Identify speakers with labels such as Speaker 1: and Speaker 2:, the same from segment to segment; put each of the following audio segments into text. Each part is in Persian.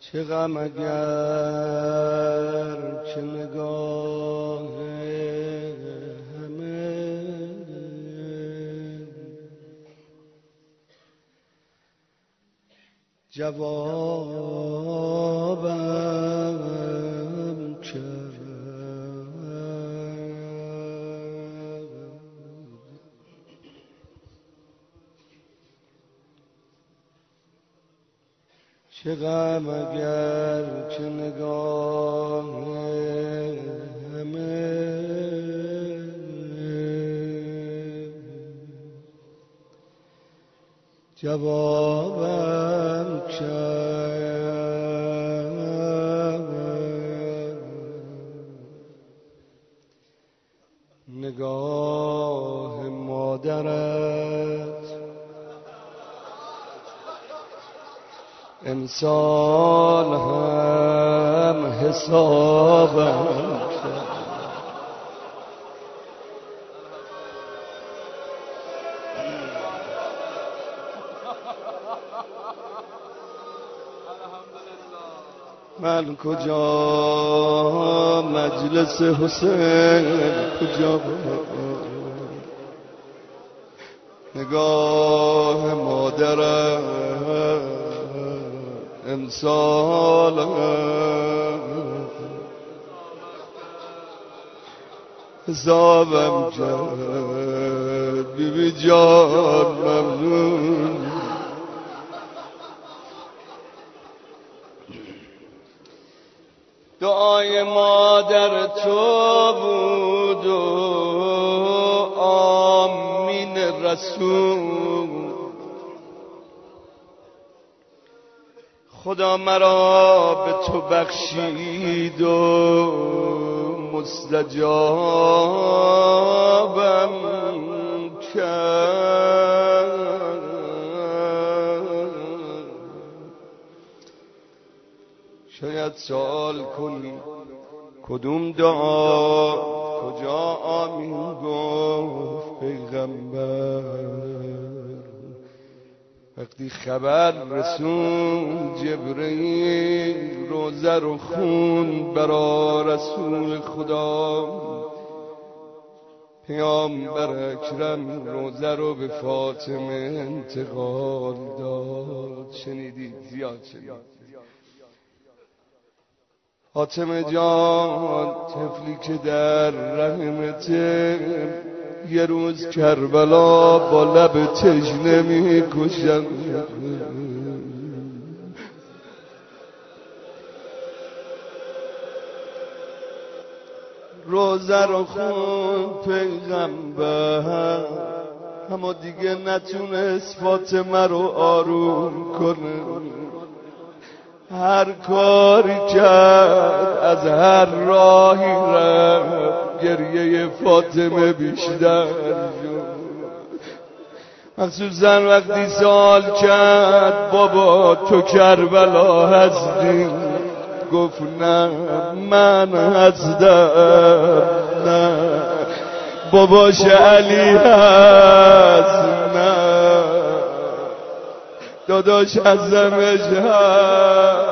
Speaker 1: چه غم اگر که نگاه همه جوابم کرد. چه غم اگر که نگاه همه جوابم کرد. نگاه مادرت امسال هم حسابم کرد. من کجا مجلس حسین کجا نگاه مادرم امسال حسابم کرد. بی بی جان ممنون. دعای مادر تو بود و آمین رسول. خدا مرا به تو بخشید و مستجابم کرد. شاید سوال کنی کدوم دعا کجا آمین گفت پیغمبر. وقتی خبر رسون جبرئیل روزه رو خون برا رسول خدا. پیامبر اکرم روزه رو به فاطمه انتقال داد. شنیدید؟ زیاد شنیدید. فاطمه جان طفلی که در رحمته یه روز کربلا با لب تشنه می‌کشن. روزه رو خون پیغمبر اما دیگه نتونست فاطمه رو آروم کنه. هر کاری کرد از هر راهی رفت گریه فاطمه بیشتر شد. مخصوصا وقتی سوال کرد بابا تو کربلا هستی؟ گفت نه من هستم. نه باباش علی هست. نه داداش عزمش هست.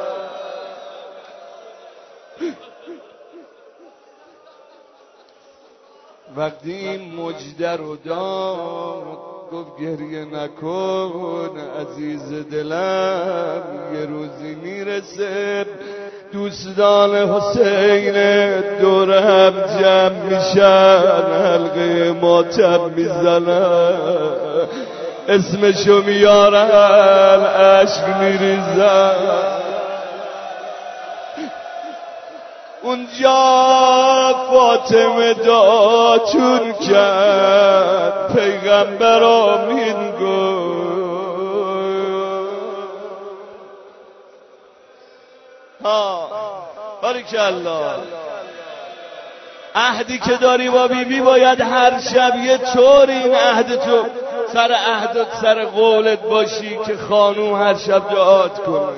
Speaker 1: وقتی این مجده رو داد گفت گریه نکن عزیز دلم. یه روزی میرسه دوستان حسین دور هم جمع میشن حلقه ماتم میزنن اسمشو میارن عشق میریزن. اونجا فاطمه داتون کرد پیغمبر آمین گفت. باریکالله. عهدی که داری با بیبی باید هر شب یه طور این عهد تو سر عهدت سر قولت باشی که خانوم هر شب دعات کنه.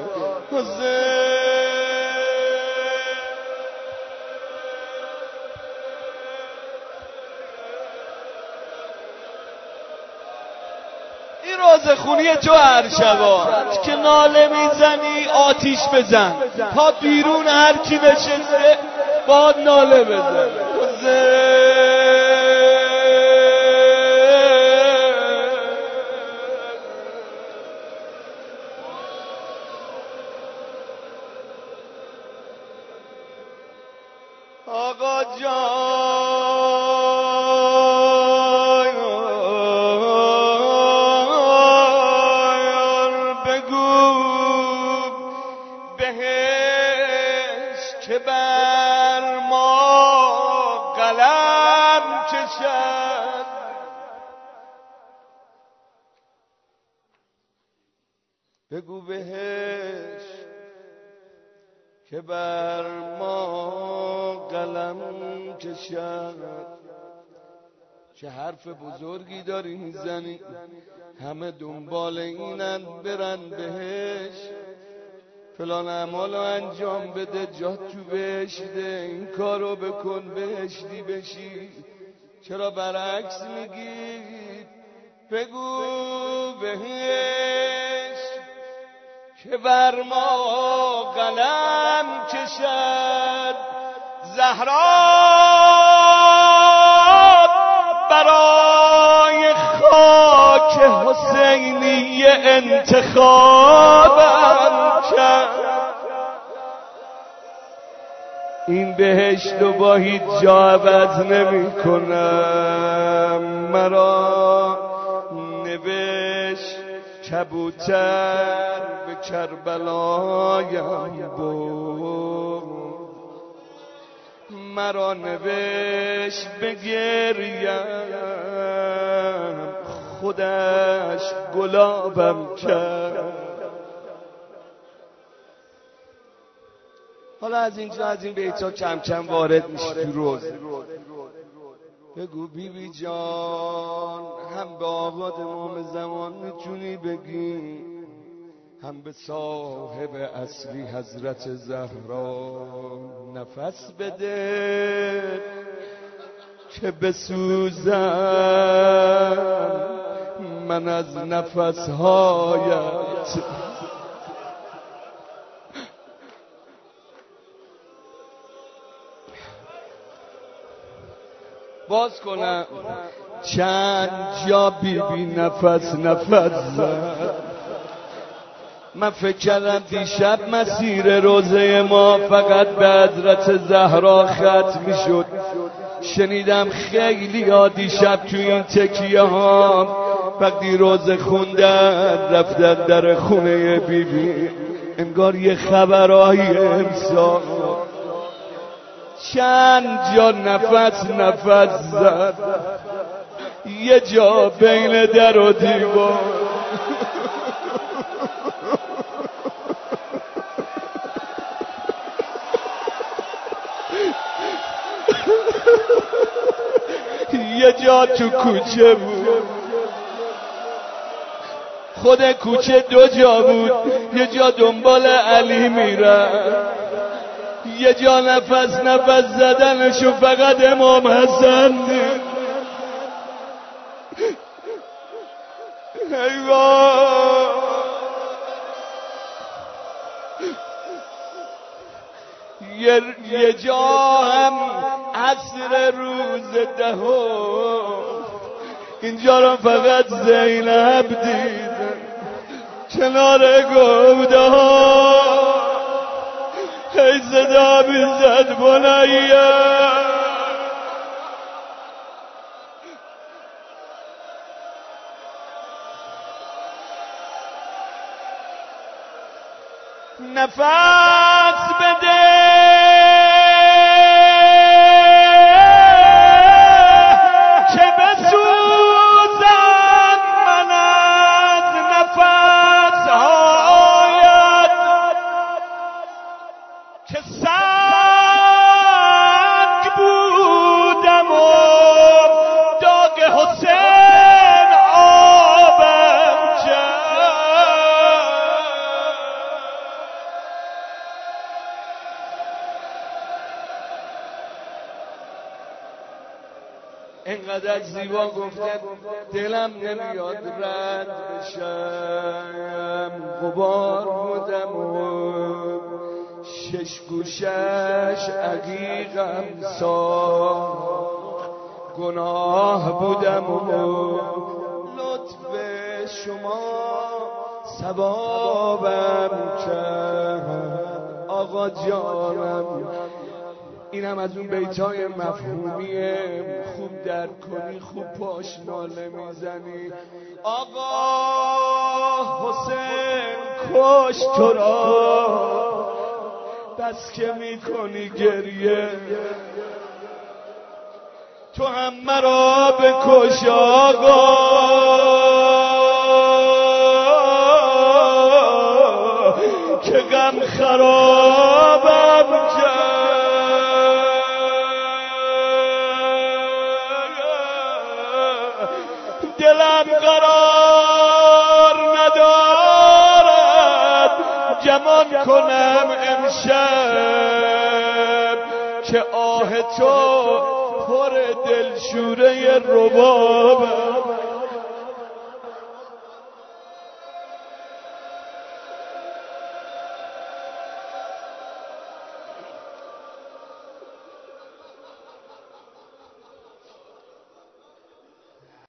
Speaker 2: این رو
Speaker 1: روزخونی تو هر شبا که ناله میزنی آتیش بزن تا بیرون هر کی نشسته باد ناله بزن. آقا جان بگو بهش که بر ما قلم کشد. بگو بهش که بر ما قلم کشد. چه حرف بزرگی داری میزنی، همه دنبال اینن برن بهش، فلان اعمالو انجام بده جات تو بهشته، این کارو بکن بهشتی بشی. چرا برعکس میگی؟ بگو بهش که بر ما قلم کشد. زهرا برای خاک حسینی انتخابم کرد. این بهشت رو با هیچ جا عوض نمی کنم. مرا نوشت کبوتر به کربلایم برد، مرا نوشت بگریم خودش گلابم کرد. حالا از اینجا از این بیتا کم کم وارد میشه تو روز. بگو بیبی جان هم به آباد امام زمان میتونی بگی، هم به صاحب اصلی حضرت زهرا نفس بده که بسوزم من از نفسهایت. باز کنم چند جا بیبی نفس زد. من فکر کردم دیشب مسیر روزه ما فقط به حضرت زهرا ختم میشد. شنیدم خیلی ها دیشب تو این تکیه ها وقتی روزه خوندن رفتن در خونه بیبی، انگار یه خبرهای امسال. چند جا نفس زد، یه جا بین در و دیوار. یه جا تو کوچه بود، خود کوچه دو جا بود، یه جا دنبال علی میرن، یه جا نفس زدنشو فقط امام حسن دید. ایوان یه جا هم عصر روز دهم، اینجا رو فقط زینب دیدن کنار گوده ها. ای صدا میزد بنیه نفس بده که بسوزم من از نفسهایت، که سنگ بودم و داغ حسین آبم کرد. اینقدر زیبا گفته دلم نمیاد رد بشم. غبار بودم و شش گوشش عقیقم ساخت، گناه بودم و لطف شما ثوابم کرد. آقا جانم اینم از اون بیتای مفهومیه، خوب درک کنی خوب پاش ناله میزنی. آقا حسین کش تو را، بس که میکنی گریه، تو هم مرا بکش آقا، که غم خرابم کرد. دلم قرار ندارد گمان کنم امشب، که آه تو پر دلشوره ربابم.